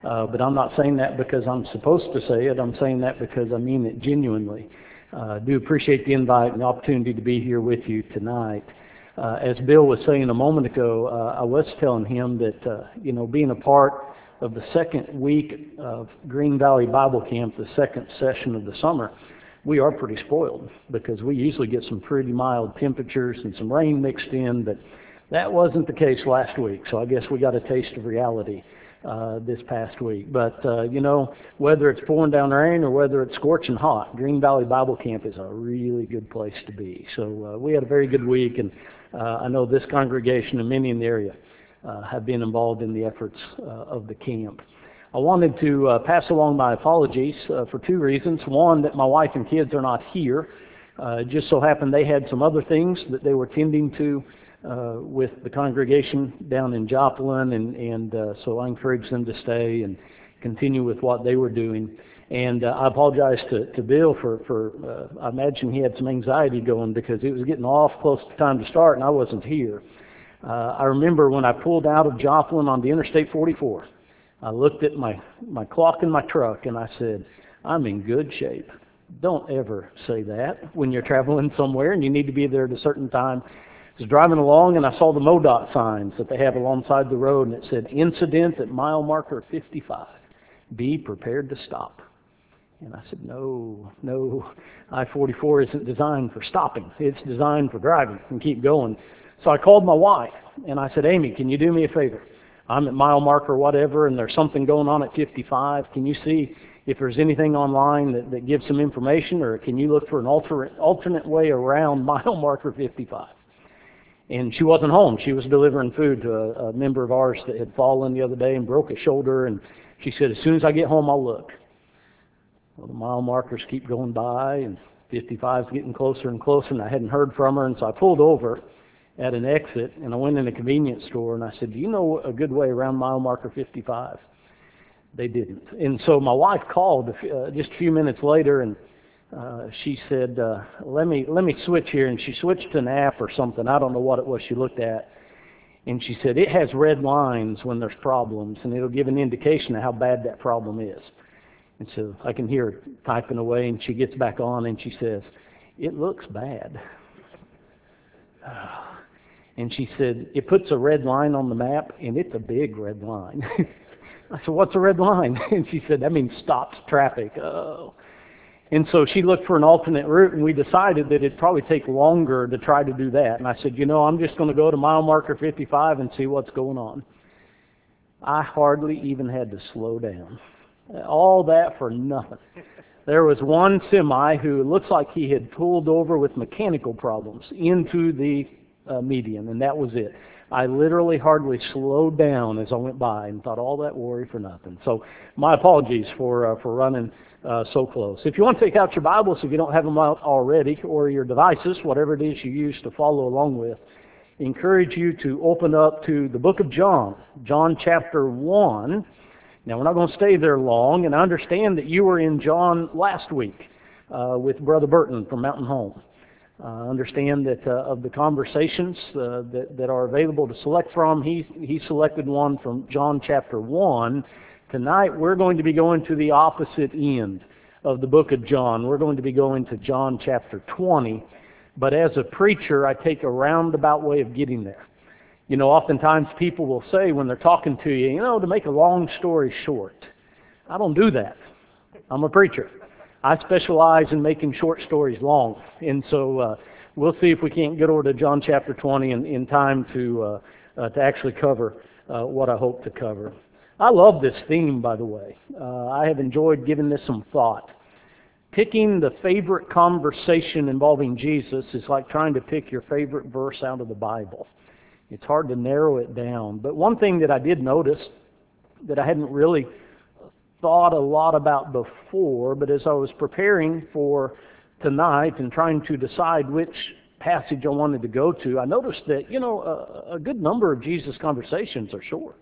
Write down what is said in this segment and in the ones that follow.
But I'm not saying that because I'm supposed to say it. I'm saying that because I mean it genuinely. Do appreciate the invite and the opportunity to be here with you tonight. As Bill was saying a moment ago, I was telling him that, being a part of the second week of Green Valley Bible Camp, the second session of the summer, we are pretty spoiled because we usually get some pretty mild temperatures and some rain mixed in, but that wasn't the case last week, so I guess we got a taste of reality this past week. But, whether it's pouring down rain or whether it's scorching hot, Green Valley Bible Camp is a really good place to be. So we had a very good week, and I know this congregation and many in the area have been involved in the efforts of the camp. I wanted to pass along my apologies for two reasons. One, that my wife and kids are not here. It just so happened they had some other things that they were tending to with the congregation down in Joplin, and so I encouraged them to stay and continue with what they were doing. And I apologize to Bill for I imagine he had some anxiety going because it was getting off close to time to start and I wasn't here. I remember when I pulled out of Joplin on the Interstate 44, I looked at my clock in my truck and I said, I'm in good shape. Don't ever say that when you're traveling somewhere and you need to be there at a certain time. I was driving along and I saw the MoDOT signs that they have alongside the road, and it said, incident at mile marker 55. Be prepared to stop. And I said, no, I-44 isn't designed for stopping. It's designed for driving and keep going. So I called my wife and I said, Amy, can you do me a favor? I'm at mile marker whatever and there's something going on at 55. Can you see if there's anything online that gives some information, or can you look for an alternate way around mile marker 55? And she wasn't home. She was delivering food to a member of ours that had fallen the other day and broke his shoulder, and she said, as soon as I get home, I'll look. Well, the mile markers keep going by, and 55 is getting closer and closer, and I hadn't heard from her, and so I pulled over at an exit, and I went in a convenience store, and I said, do you know a good way around mile marker 55? They didn't. And so my wife called just a few minutes later, and she said, let me switch here. And she switched to an app or something. I don't know what it was she looked at. And she said, it has red lines when there's problems, and it'll give an indication of how bad that problem is. And so I can hear her typing away, and she gets back on, and she says, it looks bad. And she said, it puts a red line on the map, and it's a big red line. I said, what's a red line? And she said, that means stops traffic. Oh. And so she looked for an alternate route, and we decided that it'd probably take longer to try to do that. And I said, I'm just going to go to mile marker 55 and see what's going on. I hardly even had to slow down. All that for nothing. There was one semi who looks like he had pulled over with mechanical problems into the median, and that was it. I literally hardly slowed down as I went by and thought all that worry for nothing. So my apologies for running so close. If you want to take out your Bibles, if you don't have them out already, or your devices, whatever it is you use to follow along with, I encourage you to open up to the book of John, John chapter 1. Now, we're not going to stay there long, and I understand that you were in John last week with Brother Burton from Mountain Home. I understand that of the conversations that are available to select from, he selected one from John chapter 1. Tonight we're going to be going to the opposite end of the book of John. We're going to be going to John chapter 20. But as a preacher, I take a roundabout way of getting there. Oftentimes people will say when they're talking to you, to make a long story short. I don't do that. I'm a preacher. I specialize in making short stories long, and so we'll see if we can't get over to John chapter 20 in time to actually cover what I hope to cover. I love this theme, by the way. I have enjoyed giving this some thought. Picking the favorite conversation involving Jesus is like trying to pick your favorite verse out of the Bible. It's hard to narrow it down. But one thing that I did notice that I hadn't really thought a lot about before, but as I was preparing for tonight and trying to decide which passage I wanted to go to, I noticed that, a good number of Jesus' conversations are short.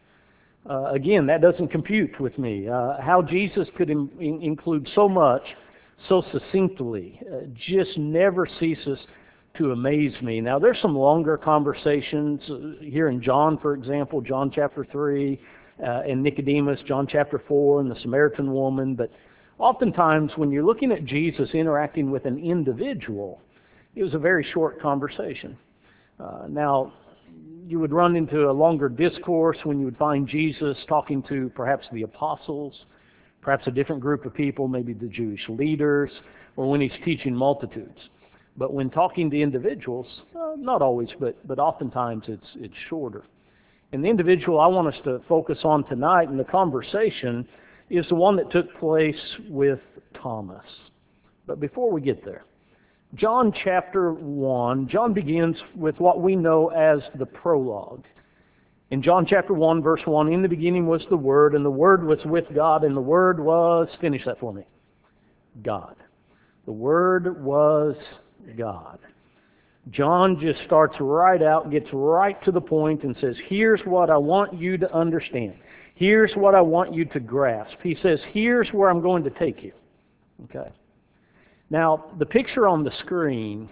Again, that doesn't compute with me. How Jesus could include so much so succinctly just never ceases to amaze me. Now, there's some longer conversations here in John, for example, John chapter 3, and Nicodemus, John chapter 4, and the Samaritan woman. But oftentimes when you're looking at Jesus interacting with an individual, it was a very short conversation. Now, you would run into a longer discourse when you would find Jesus talking to perhaps the apostles, perhaps a different group of people, maybe the Jewish leaders, or when he's teaching multitudes. But when talking to individuals, not always, but oftentimes it's shorter. And the individual I want us to focus on tonight in the conversation is the one that took place with Thomas. But before we get there, John chapter 1, John begins with what we know as the prologue. In John chapter 1, verse 1, in the beginning was the Word, and the Word was with God, and the Word was, finish that for me, God. The Word was God. John just starts right out, gets right to the point, and says, here's what I want you to understand. Here's what I want you to grasp. He says, here's where I'm going to take you. Okay. Now, the picture on the screen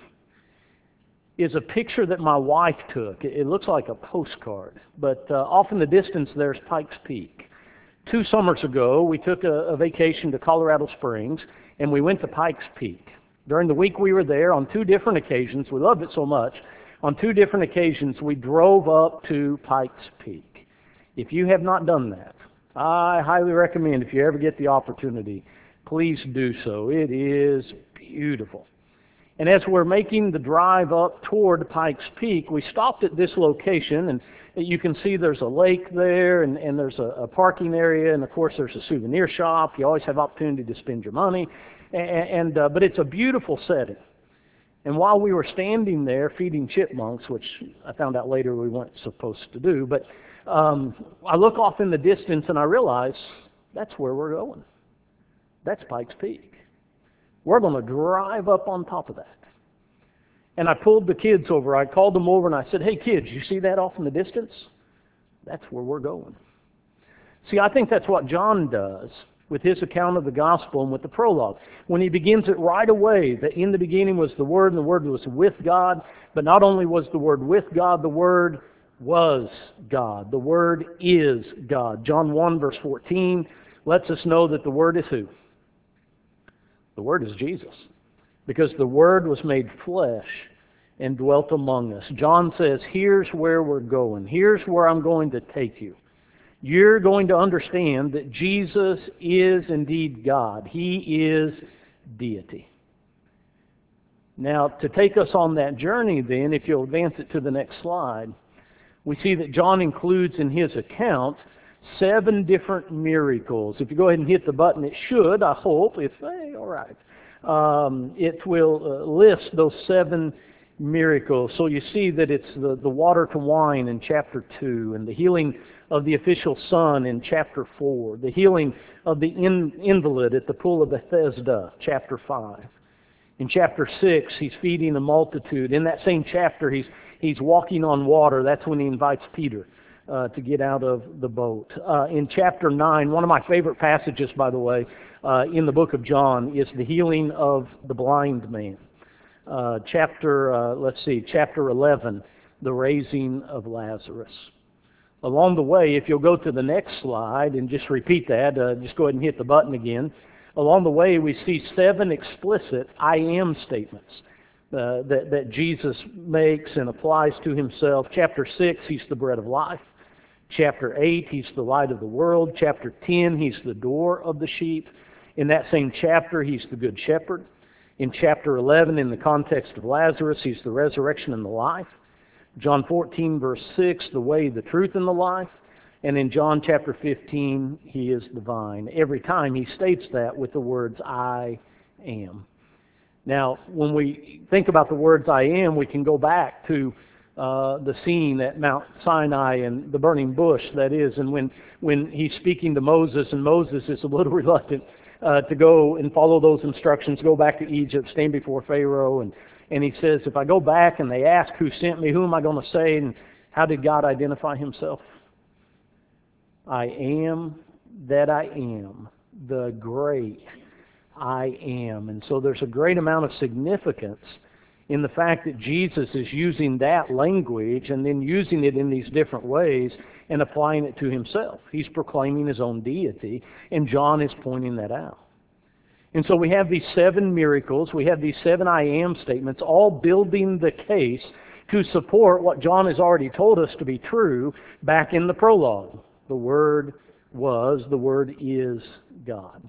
is a picture that my wife took. It looks like a postcard, but off in the distance there's Pikes Peak. 2 summers ago, we took a vacation to Colorado Springs, and we went to Pikes Peak. During the week we were there on 2 different occasions. We loved it so much. On 2 different occasions, we drove up to Pikes Peak. If you have not done that, I highly recommend, if you ever get the opportunity, please do so. It is beautiful. And as we're making the drive up toward Pikes Peak, we stopped at this location, and you can see there's a lake there, and there's a parking area, and of course there's a souvenir shop. You always have opportunity to spend your money, but it's a beautiful setting. And while we were standing there feeding chipmunks, which I found out later we weren't supposed to do, but I look off in the distance and I realize that's where we're going. That's Pikes Peak. We're going to drive up on top of that. And I pulled the kids over. I called them over and I said, hey kids, you see that off in the distance? That's where we're going. See, I think that's what John does with his account of the gospel and with the prologue. When he begins it right away, that in the beginning was the Word, and the Word was with God. But not only was the Word with God, the Word was God. The Word is God. John 1 verse 14 lets us know that the Word is who? The Word is Jesus. Because the Word was made flesh and dwelt among us. John says, here's where we're going. Here's where I'm going to take you. You're going to understand that Jesus is indeed God. He is deity. Now, to take us on that journey then, if you'll advance it to the next slide, we see that John includes in his account 7 different miracles. If you go ahead and hit the button, it should, I hope, all right. It will list those 7 miracles. So you see that it's the water to wine in chapter 2, and the healing of the official son in chapter 4, the healing of the invalid at the pool of Bethesda, chapter 5. In chapter 6, he's feeding a multitude. In that same chapter, he's walking on water. That's when he invites Peter to get out of the boat. In chapter 9, one of my favorite passages, by the way, in the book of John, is the healing of the blind man. Chapter 11, the raising of Lazarus. Along the way, if you'll go to the next slide and just repeat that, just go ahead and hit the button again. Along the way, we see 7 explicit I am statements that Jesus makes and applies to himself. Chapter 6, he's the bread of life. Chapter 8, he's the light of the world. Chapter 10, he's the door of the sheep. In that same chapter, he's the good shepherd. In chapter 11, in the context of Lazarus, he's the resurrection and the life. John 14, verse 6, the way, the truth, and the life. And in John chapter 15, he is the vine. Every time he states that with the words, I am. Now, when we think about the words I am, we can go back to the scene at Mount Sinai and the burning bush, that is, and when he's speaking to Moses, and Moses is a little reluctant to go and follow those instructions, go back to Egypt, stand before Pharaoh, and he says, if I go back and they ask who sent me, who am I going to say? And how did God identify himself? I am that I am, the great I am. And so there's a great amount of significance in the fact that Jesus is using that language and then using it in these different ways and applying it to himself. He's proclaiming his own deity, and John is pointing that out. And so we have these 7 miracles, we have these 7 I am statements, all building the case to support what John has already told us to be true back in the prologue. The Word was, the Word is God.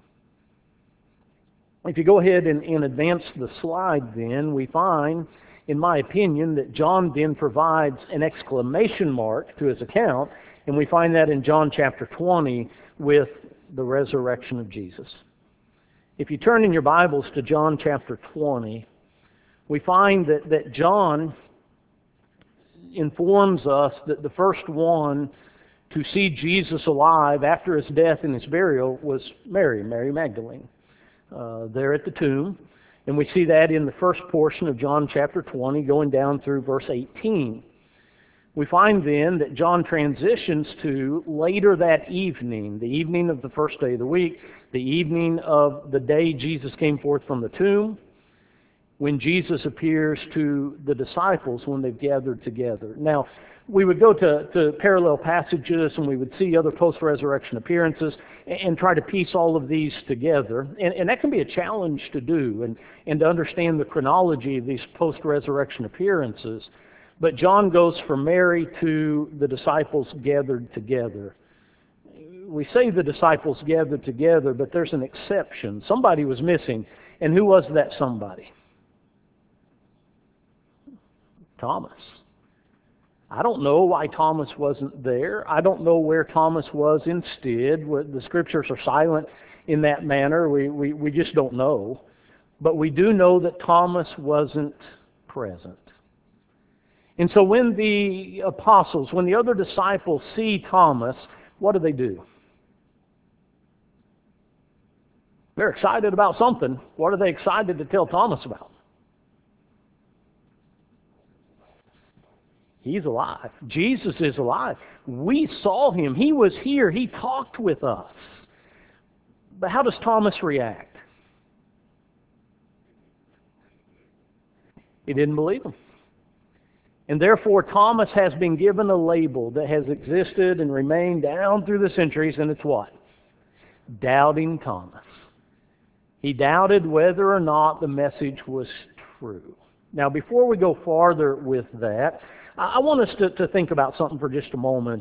If you go ahead and advance the slide then, we find, in my opinion, that John then provides an exclamation mark to his account, and we find that in John chapter 20 with the resurrection of Jesus. If you turn in your Bibles to John chapter 20, we find that John informs us that the first one to see Jesus alive after his death and his burial was Mary Magdalene, there at the tomb. And we see that in the first portion of John chapter 20, going down through verse 18. We find then that John transitions to later that evening, the evening of the first day of the week, the evening of the day Jesus came forth from the tomb, when Jesus appears to the disciples when they've gathered together. Now, we would go to parallel passages and we would see other post-resurrection appearances and try to piece all of these together. And that can be a challenge to do and to understand the chronology of these post-resurrection appearances. But John goes from Mary to the disciples gathered together. We say the disciples gathered together, but there's an exception. Somebody was missing. And who was that somebody? Thomas. I don't know why Thomas wasn't there. I don't know where Thomas was instead. The Scriptures are silent in that manner. We just don't know. But we do know that Thomas wasn't present. And so when the apostles, when the other disciples see Thomas, what do? They're excited about something. What are they excited to tell Thomas about? He's alive. Jesus is alive. We saw him. He was here. He talked with us. But how does Thomas react? He didn't believe him. And therefore, Thomas has been given a label that has existed and remained down through the centuries, and it's what? Doubting Thomas. He doubted whether or not the message was true. Now, before we go farther with that, I want us to think about something for just a moment.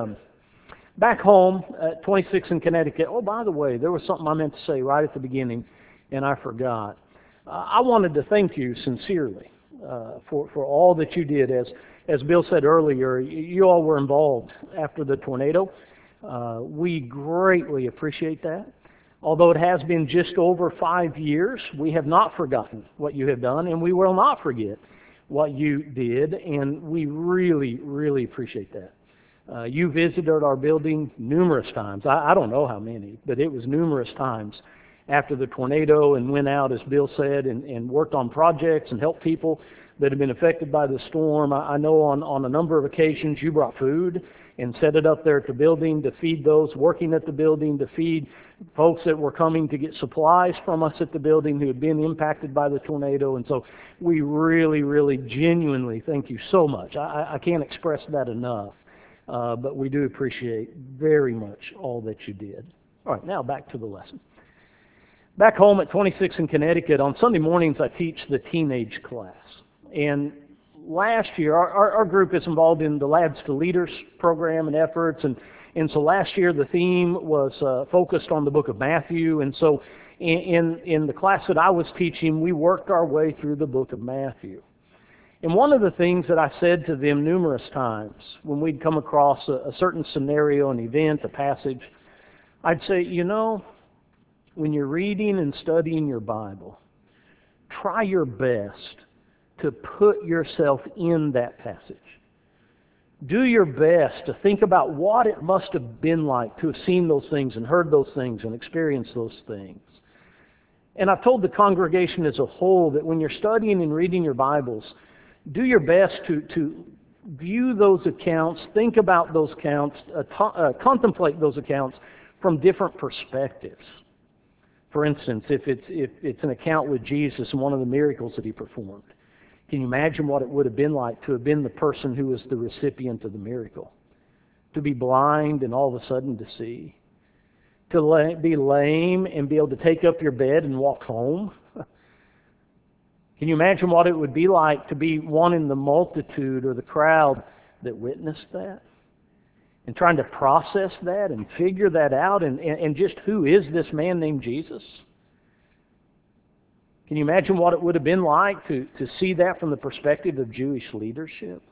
Back home at 26 in Connecticut, oh, by the way, there was something I meant to say right at the beginning, and I forgot. I wanted to thank you sincerely for all that you did. As Bill said earlier, you all were involved after the tornado. We greatly appreciate that. Although it has been just over 5 years, we have not forgotten what you have done, and we will not forget what you did, and we really, really appreciate that. You visited our building numerous times. I don't know how many, but it was numerous times after the tornado, and went out, as Bill said, and worked on projects and helped people that have been affected by the storm. I know on a number of occasions you brought food and set it up there at the building to feed those working at the building, to feed folks that were coming to get supplies from us at the building who had been impacted by the tornado. And so we really, really genuinely thank you so much. I can't express that enough, but we do appreciate very much all that you did. All right, now back to the lesson. Back home at 26 in Connecticut, on Sunday mornings I teach the teenage class. And last year, our group is involved in the Lads to Leaders program and efforts, and so last year the theme was focused on the book of Matthew, and so in the class that I was teaching, we worked our way through the book of Matthew. And one of the things that I said to them numerous times when we'd come across a certain scenario, an event, a passage, I'd say, you know, when you're reading and studying your Bible, try your best to put yourself in that passage. Do your best to think about what it must have been like to have seen those things and heard those things and experienced those things. And I've told the congregation as a whole that when you're studying and reading your Bibles, do your best to view those accounts, think about those accounts, contemplate those accounts from different perspectives. For instance, if it's an account with Jesus and one of the miracles that he performed, can you imagine what it would have been like to have been the person who was the recipient of the miracle? To be blind and all of a sudden to see? To be lame and be able to take up your bed and walk home? Can you imagine what it would be like to be one in the multitude or the crowd that witnessed that? And trying to process that and figure that out and just who is this man named Jesus? Can you imagine what it would have been like to see that from the perspective of Jewish leadership?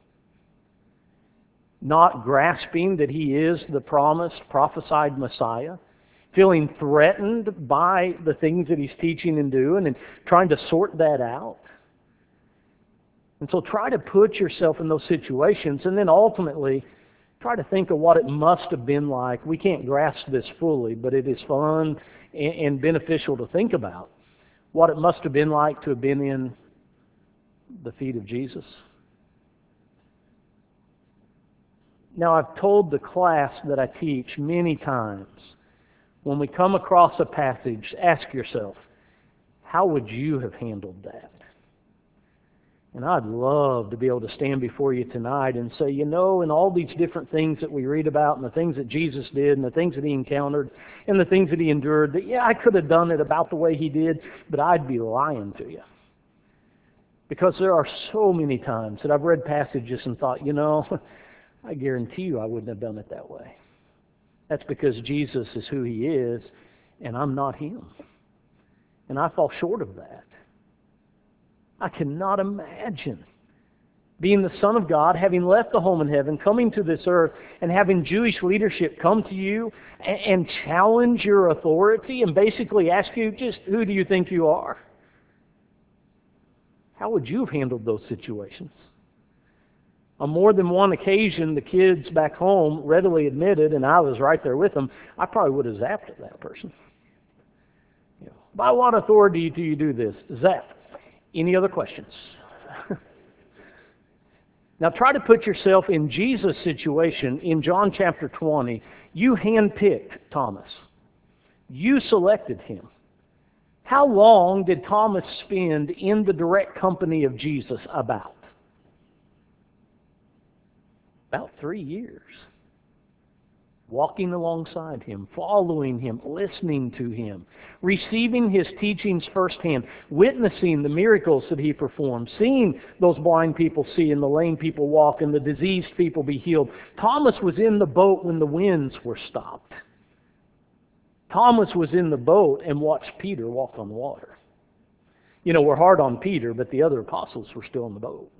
Not grasping that he is the promised, prophesied Messiah, feeling threatened by the things that he's teaching and doing and trying to sort that out. And so try to put yourself in those situations and then ultimately try to think of what it must have been like. We can't grasp this fully, but it is fun and beneficial to think about what it must have been like to have been in the feet of Jesus. Now, I've told the class that I teach many times, when we come across a passage, ask yourself, how would you have handled that? And I'd love to be able to stand before you tonight and say, in all these different things that we read about and the things that Jesus did and the things that he encountered and the things that he endured, that, I could have done it about the way he did, but I'd be lying to you. Because there are so many times that I've read passages and thought, I guarantee you I wouldn't have done it that way. That's because Jesus is who he is, and I'm not him. And I fall short of that. I cannot imagine being the Son of God, having left the home in heaven, coming to this earth, and having Jewish leadership come to you and challenge your authority and basically ask you, just who do you think you are? How would you have handled those situations? On more than one occasion, the kids back home readily admitted, and I was right there with them, I probably would have zapped at that person. By what authority do you do this? Zap. Any other questions? Now try to put yourself in Jesus' situation in John chapter 20. You handpicked Thomas. You selected him. How long did Thomas spend in the direct company of Jesus about? About 3 years. Walking alongside him, following him, listening to him, receiving his teachings firsthand, witnessing the miracles that he performed, seeing those blind people see and the lame people walk and the diseased people be healed. Thomas was in the boat when the winds were stopped. Thomas was in the boat and watched Peter walk on water. We're hard on Peter, but the other apostles were still in the boat.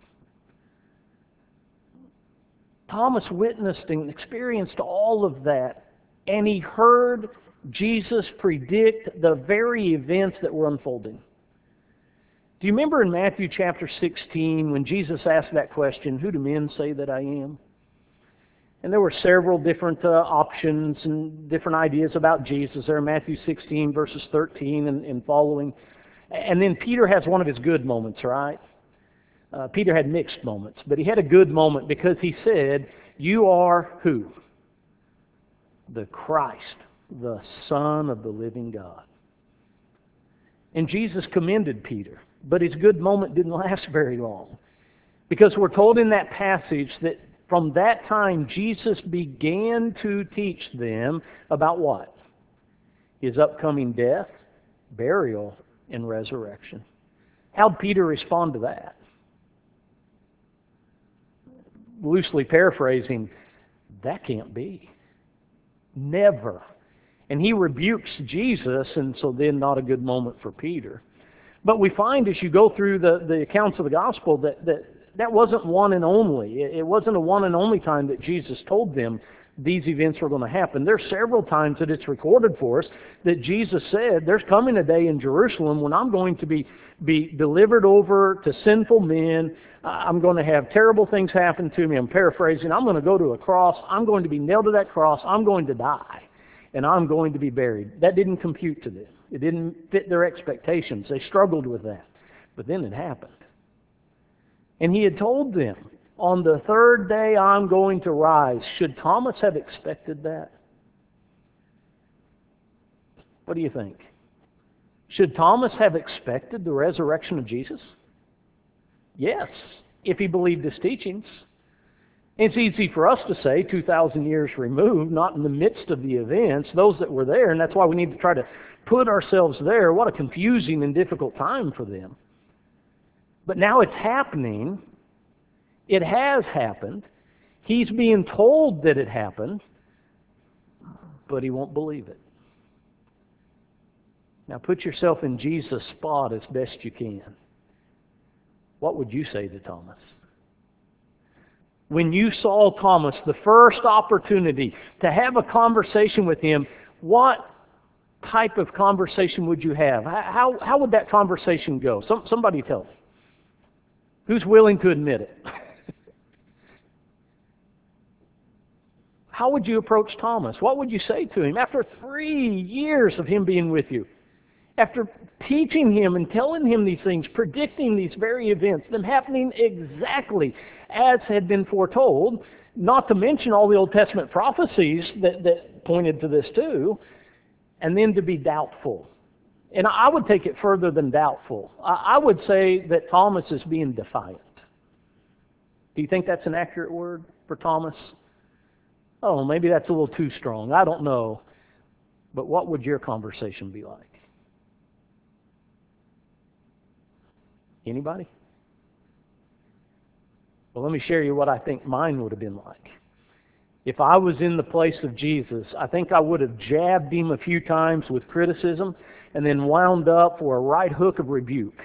Thomas witnessed and experienced all of that, and he heard Jesus predict the very events that were unfolding. Do you remember in Matthew chapter 16 when Jesus asked that question, who do men say that I am? And there were several different options and different ideas about Jesus there in Matthew 16 verses 13 and following. And then Peter has one of his good moments, right? Peter had mixed moments, but he had a good moment because he said, you are who? The Christ, the Son of the living God. And Jesus commended Peter, but his good moment didn't last very long. Because we're told in that passage that from that time Jesus began to teach them about what? His upcoming death, burial, and resurrection. How'd Peter respond to that? Loosely paraphrasing, that can't be. Never. And he rebukes Jesus, and so then not a good moment for Peter. But we find as you go through the accounts of the gospel that wasn't one and only. It wasn't a one and only time that Jesus told them these events were going to happen. There's several times that it's recorded for us that Jesus said, there's coming a day in Jerusalem when I'm going to be delivered over to sinful men. I'm going to have terrible things happen to me. I'm paraphrasing. I'm going to go to a cross. I'm going to be nailed to that cross. I'm going to die. And I'm going to be buried. That didn't compute to them. It didn't fit their expectations. They struggled with that. But then it happened. And he had told them, on the third day I'm going to rise. Should Thomas have expected that? What do you think? Should Thomas have expected the resurrection of Jesus? Yes, if he believed his teachings. It's easy for us to say 2,000 years removed, not in the midst of the events, those that were there, and that's why we need to try to put ourselves there. What a confusing and difficult time for them. But now it's happening. It has happened. He's being told that it happened, but he won't believe it. Now put yourself in Jesus' spot as best you can. What would you say to Thomas? When you saw Thomas, the first opportunity to have a conversation with him, what type of conversation would you have? How would that conversation go? Somebody tell me. Who's willing to admit it? How would you approach Thomas? What would you say to him after 3 years of him being with you? After teaching him and telling him these things, predicting these very events, them happening exactly as had been foretold, not to mention all the Old Testament prophecies that pointed to this too, and then to be doubtful. And I would take it further than doubtful. I would say that Thomas is being defiant. Do you think that's an accurate word for Thomas? Oh, maybe that's a little too strong. I don't know. But what would your conversation be like? Anybody? Well, let me share you what I think mine would have been like. If I was in the place of Jesus, I think I would have jabbed him a few times with criticism and then wound up for a right hook of rebuke.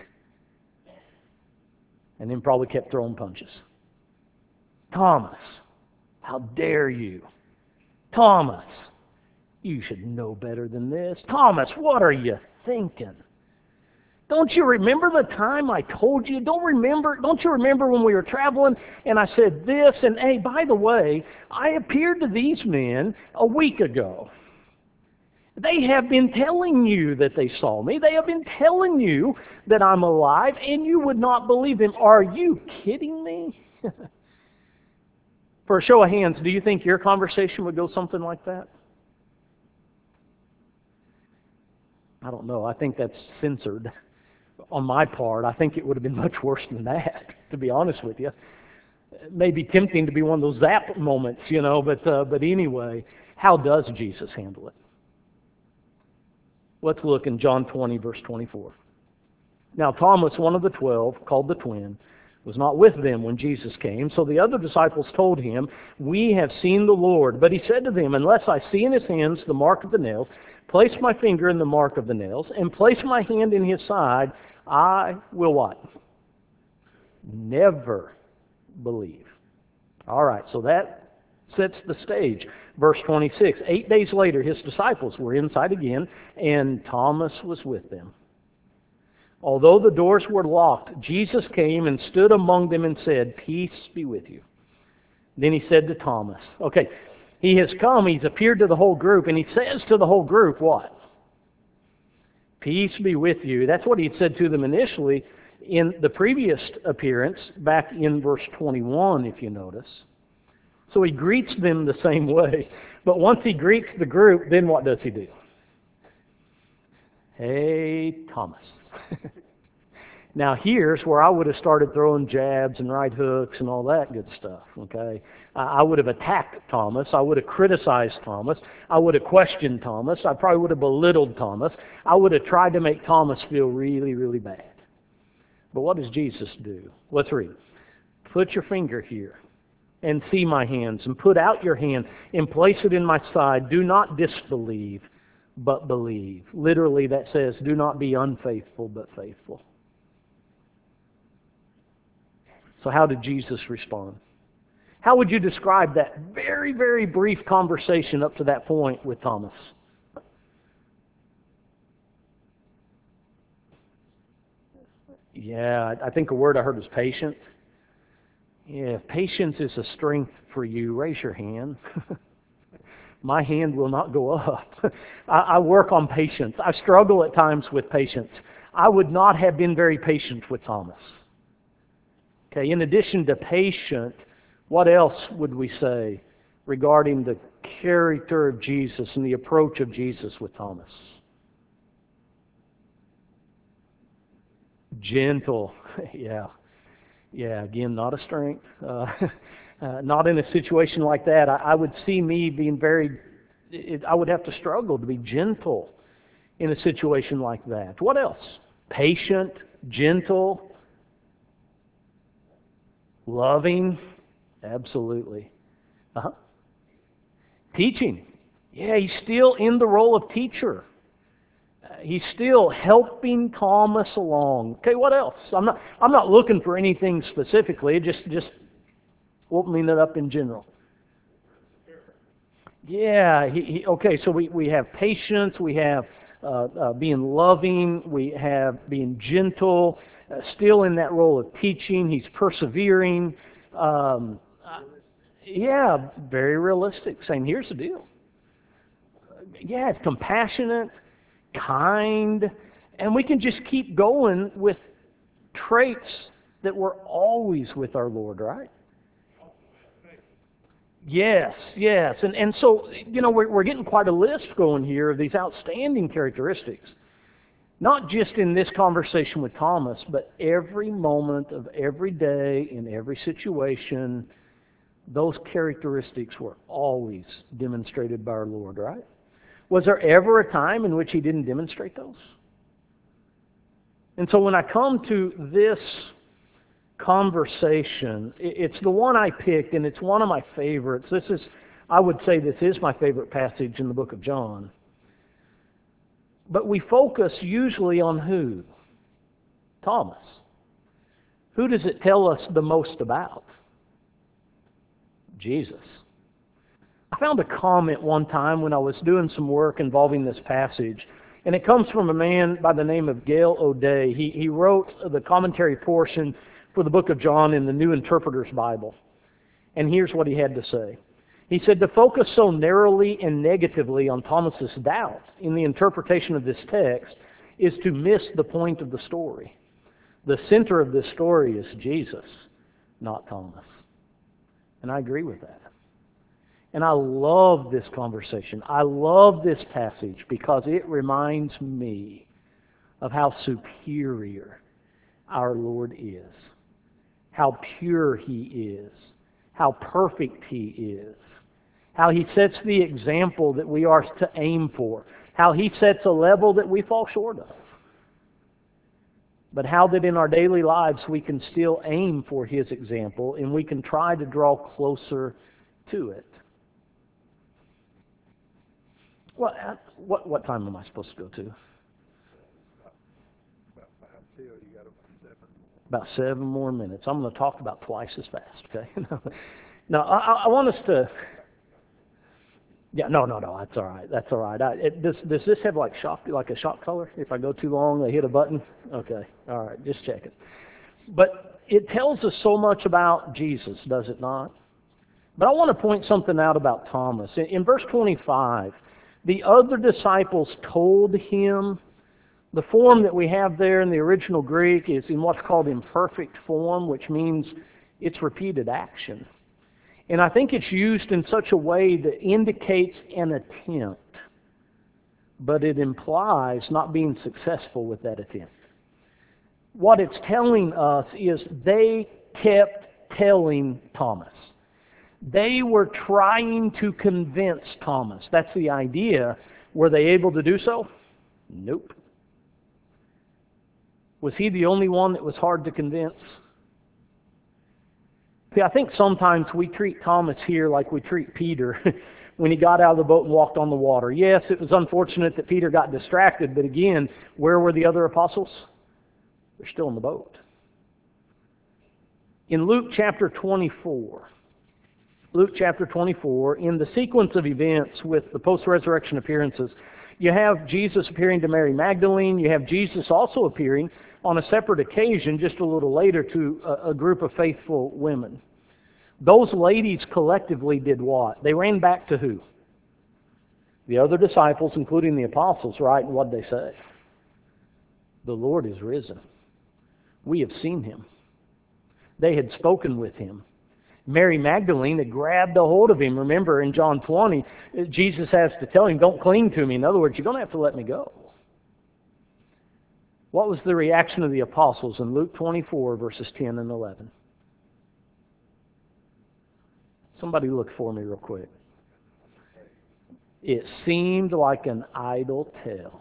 And then probably kept throwing punches. Thomas, how dare you? Thomas, you should know better than this. Thomas, what are you thinking? Don't you remember the time I told you? Don't you remember when we were traveling and I said this? And hey, by the way, I appeared to these men a week ago. They have been telling you that they saw me. They have been telling you that I'm alive, and you would not believe them. Are you kidding me? For a show of hands, do you think your conversation would go something like that? I don't know. I think that's censored. On my part, I think it would have been much worse than that, to be honest with you. It may be tempting to be one of those zap moments, but anyway, how does Jesus handle it? Let's look in John 20, verse 24. Now Thomas, one of the 12, called the twin, was not with them when Jesus came. So the other disciples told him, "We have seen the Lord." But he said to them, "Unless I see in his hands the mark of the nails, place my finger in the mark of the nails, and place my hand in his side, I will" what? Never believe. All right, so that sets the stage. Verse 26, 8 days later, his disciples were inside again, and Thomas was with them. Although the doors were locked, Jesus came and stood among them and said, "Peace be with you." Then he said to Thomas, okay, he has come, he's appeared to the whole group, and he says to the whole group what? Peace be with you. That's what he had said to them initially in the previous appearance, back in verse 21, if you notice. So he greets them the same way. But once he greets the group, then what does he do? Hey, Thomas. Now here's where I would have started throwing jabs and right hooks and all that good stuff, okay? I would have attacked Thomas. I would have criticized Thomas. I would have questioned Thomas. I probably would have belittled Thomas. I would have tried to make Thomas feel really, really bad. But what does Jesus do? Let's read. Put your finger here and see my hands, and put out your hand and place it in my side. Do not disbelieve, but believe. Literally that says, do not be unfaithful, but faithful. So how did Jesus respond? How would you describe that very, very brief conversation up to that point with Thomas? Yeah, I think a word I heard was patient. Yeah, if patience is a strength for you, raise your hand. My hand will not go up. I work on patience. I struggle at times with patience. I would not have been very patient with Thomas. Okay, in addition to patient, what else would we say regarding the character of Jesus and the approach of Jesus with Thomas? Gentle. Yeah, again, not a strength. Not in a situation like that. I would see me being I would have to struggle to be gentle in a situation like that. What else? Patient, gentle, loving. Absolutely. Uh-huh. Teaching. Yeah, he's still in the role of teacher. He's still helping Thomas along. Okay, what else? I'm not looking for anything specifically. Just opening it up in general. Yeah. Okay. So we have patience. We have being loving. We have being gentle. Still in that role of teaching. He's persevering. Yeah, very realistic. Saying, here's the deal. Yeah, it's compassionate, kind, and we can just keep going with traits that were always with our Lord, right? Yes, yes. And so, we're getting quite a list going here of these outstanding characteristics. Not just in this conversation with Thomas, but every moment of every day, in every situation, those characteristics were always demonstrated by our Lord, right? Was there ever a time in which He didn't demonstrate those? And so when I come to this conversation, it's the one I picked, and it's one of my favorites. I would say this is my favorite passage in the book of John. But we focus usually on who? Thomas. Who does it tell us the most about? Jesus. I found a comment one time when I was doing some work involving this passage, and it comes from a man by the name of Gail O'Day. He wrote the commentary portion for the book of John in the New Interpreter's Bible. And here's what he had to say. He said, to focus so narrowly and negatively on Thomas's doubt in the interpretation of this text is to miss the point of the story. The center of this story is Jesus, not Thomas. And I agree with that. And I love this conversation. I love this passage because it reminds me of how superior our Lord is, how pure He is, how perfect He is, how He sets the example that we are to aim for, how He sets a level that we fall short of, but how that in our daily lives we can still aim for His example and we can try to draw closer to it. What time am I supposed to go to? About 7 more minutes. I'm going to talk about twice as fast, okay? No, I want us to... Yeah, no, that's all right. That's all right. Does this have like a shock color? If I go too long, I hit a button? Okay, all right, just checking. But it tells us so much about Jesus, does it not? But I want to point something out about Thomas. In verse 25, the other disciples told Him. The form that we have there in the original Greek is in what's called imperfect form, which means it's repeated action. And I think it's used in such a way that indicates an attempt, but it implies not being successful with that attempt. What it's telling us is they kept telling Thomas. They were trying to convince Thomas. That's the idea. Were they able to do so? Nope. Was he the only one that was hard to convince? See, I think sometimes we treat Thomas here like we treat Peter when he got out of the boat and walked on the water. Yes, it was unfortunate that Peter got distracted, but again, where were the other apostles? They're still in the boat. In Luke chapter 24, in the sequence of events with the post-resurrection appearances, you have Jesus appearing to Mary Magdalene. You have Jesus also appearing on a separate occasion just a little later to a group of faithful women. Those ladies collectively did what? They ran back to who? The other disciples, including the apostles, right? And what did they say? The Lord is risen. We have seen Him. They had spoken with Him. Mary Magdalene had grabbed a hold of Him. Remember in John 20, Jesus has to tell him, don't cling to me. In other words, you're going to have to let me go. What was the reaction of the apostles in Luke 24, verses 10 and 11? Somebody look for me real quick. It seemed like an idle tale.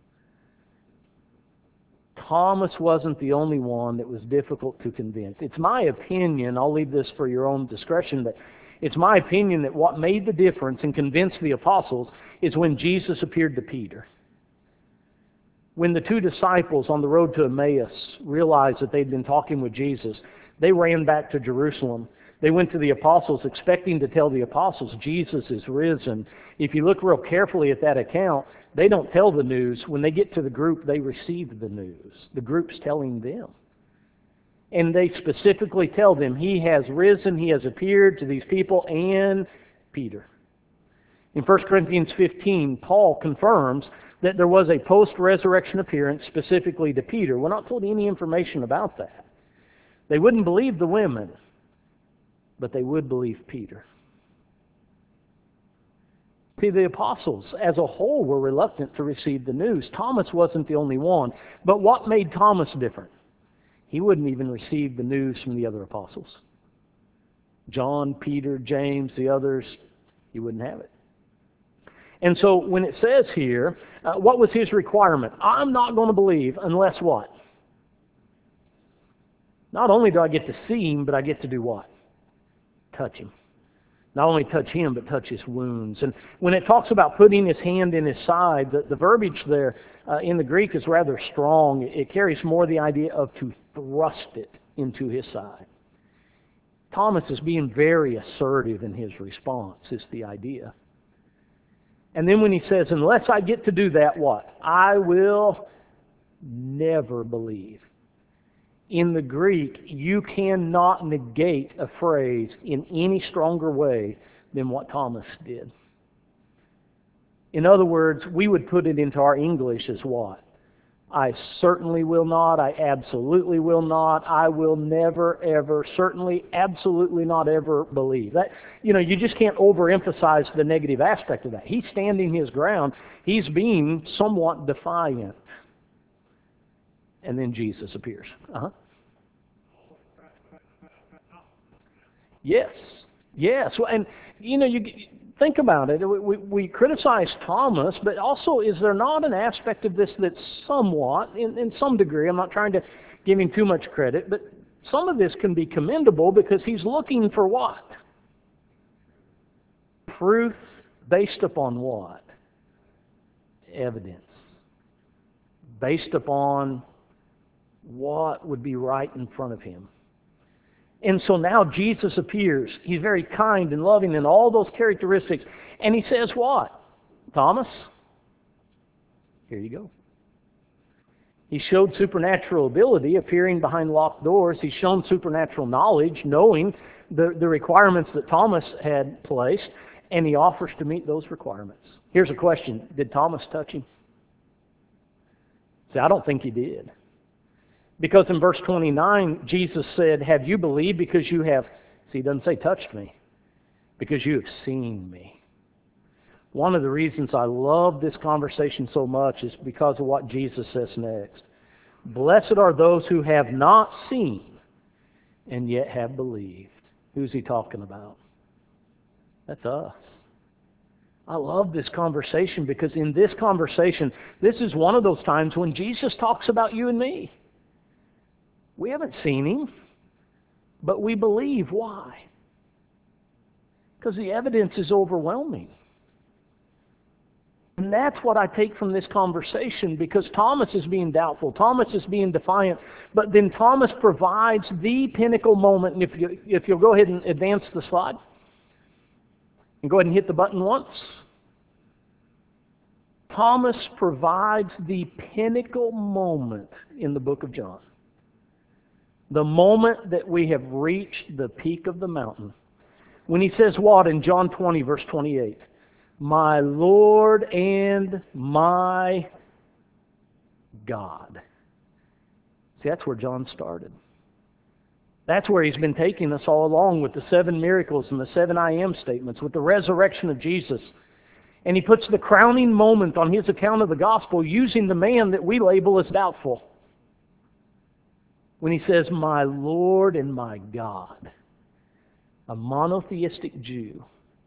Thomas wasn't the only one that was difficult to convince. It's my opinion, I'll leave this for your own discretion, but it's my opinion that what made the difference and convinced the apostles is when Jesus appeared to Peter. When the two disciples on the road to Emmaus realized that they'd been talking with Jesus, they ran back to Jerusalem. They went to the apostles expecting to tell the apostles Jesus is risen. If you look real carefully at that account, they don't tell the news. When they get to the group, they receive the news. The group's telling them. And they specifically tell them, He has risen, He has appeared to these people and Peter. In 1 Corinthians 15, Paul confirms that there was a post-resurrection appearance specifically to Peter. We're not told any information about that. They wouldn't believe the women, but they would believe Peter. See, the apostles as a whole were reluctant to receive the news. Thomas wasn't the only one. But what made Thomas different? He wouldn't even receive the news from the other apostles. John, Peter, James, the others, he wouldn't have it. And so when it says here, what was his requirement? I'm not going to believe unless what? Not only do I get to see Him, but I get to do what? Touch Him. Not only touch Him, but touch His wounds. And when it talks about putting His hand in His side, the verbiage there in the Greek is rather strong. It carries more the idea of to thrust it into His side. Thomas is being very assertive in his response, is the idea. And then when he says, unless I get to do that, what? I will never believe. In the Greek, you cannot negate a phrase in any stronger way than what Thomas did. In other words, we would put it into our English as what? I certainly will not, I absolutely will not, I will never, ever, certainly, absolutely not ever believe. That, you just can't overemphasize the negative aspect of that. He's standing his ground. He's being somewhat defiant. And then Jesus appears. Yes. Well, and you think about it. We criticize Thomas, but also is there not an aspect of this that's somewhat, in some degree, I'm not trying to give him too much credit, but some of this can be commendable because he's looking for what? Proof based upon what? Evidence. Based upon what would be right in front of him. And so now Jesus appears. He's very kind and loving and all those characteristics. And he says what? Thomas, here you go. He showed supernatural ability, appearing behind locked doors. He's shown supernatural knowledge, knowing the requirements that Thomas had placed. And he offers to meet those requirements. Here's a question. Did Thomas touch him? See, I don't think he did. Because in verse 29, Jesus said, have you believed because you have, see, he doesn't say touched me, because you have seen me. One of the reasons I love this conversation so much is because of what Jesus says next. Blessed are those who have not seen and yet have believed. Who's he talking about? That's us. I love this conversation because in this conversation, this is one of those times when Jesus talks about you and me. We haven't seen Him, but we believe. Why? Because the evidence is overwhelming. And that's what I take from this conversation, because Thomas is being doubtful. Thomas is being defiant. But then Thomas provides the pinnacle moment. And if you'll go ahead and advance the slide. And go ahead and hit the button once. Thomas provides the pinnacle moment in the book of John. The moment that we have reached the peak of the mountain. When he says what in John 20, verse 28? My Lord and my God. See, that's where John started. That's where he's been taking us all along with the 7 miracles and the 7 I am statements, with the resurrection of Jesus. And he puts the crowning moment on his account of the gospel using the man that we label as doubtful. When he says, my Lord and my God. A monotheistic Jew.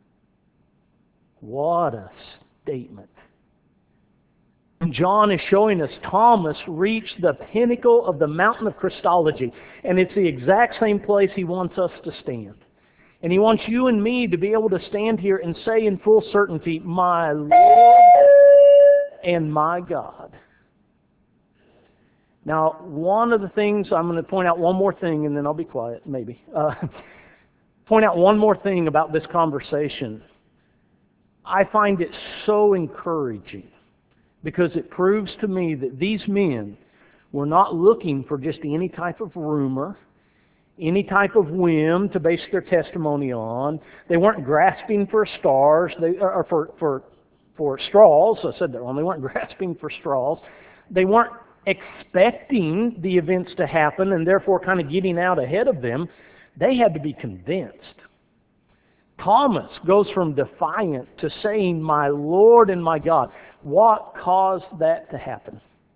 What a statement. And John is showing us Thomas reached the pinnacle of the mountain of Christology. And it's the exact same place he wants us to stand. And he wants you and me to be able to stand here and say in full certainty, my Lord and my God. Now, one of the things, I'm going to point out one more thing and then I'll be quiet, maybe. Point out one more thing about this conversation. I find it so encouraging because it proves to me that these men were not looking for just any type of rumor, any type of whim to base their testimony on. They weren't grasping for stars, or for straws. I said that wrong. They weren't grasping for straws. They weren't expecting the events to happen and therefore kind of getting out ahead of them. They had to be convinced. Thomas goes from defiant to saying, my Lord and my God. What caused that to happen?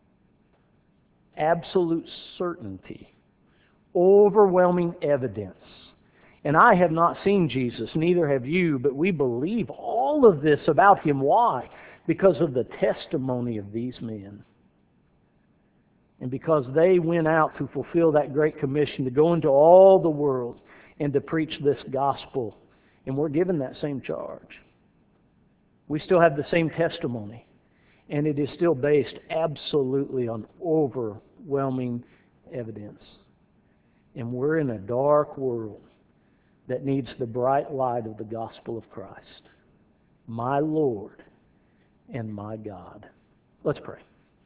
Absolute certainty. Overwhelming evidence. And I have not seen Jesus, neither have you, but we believe all of this about Him. Why? Because of the testimony of these men. And because they went out to fulfill that great commission to go into all the world and to preach this gospel. And we're given that same charge. We still have the same testimony. And it is still based absolutely on overwhelming evidence. And we're in a dark world that needs the bright light of the gospel of Christ. My Lord and my God. Let's pray.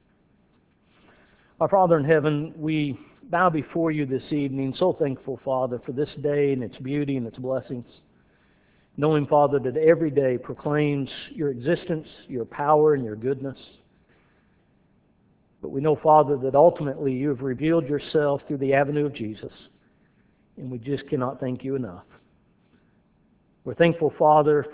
Our Father in heaven, we bow before you this evening, so thankful, Father, for this day and its beauty and its blessings. Knowing, Father, that every day proclaims your existence, your power, and your goodness. But we know, Father, that ultimately you have revealed yourself through the avenue of Jesus. And we just cannot thank you enough. We're thankful, Father,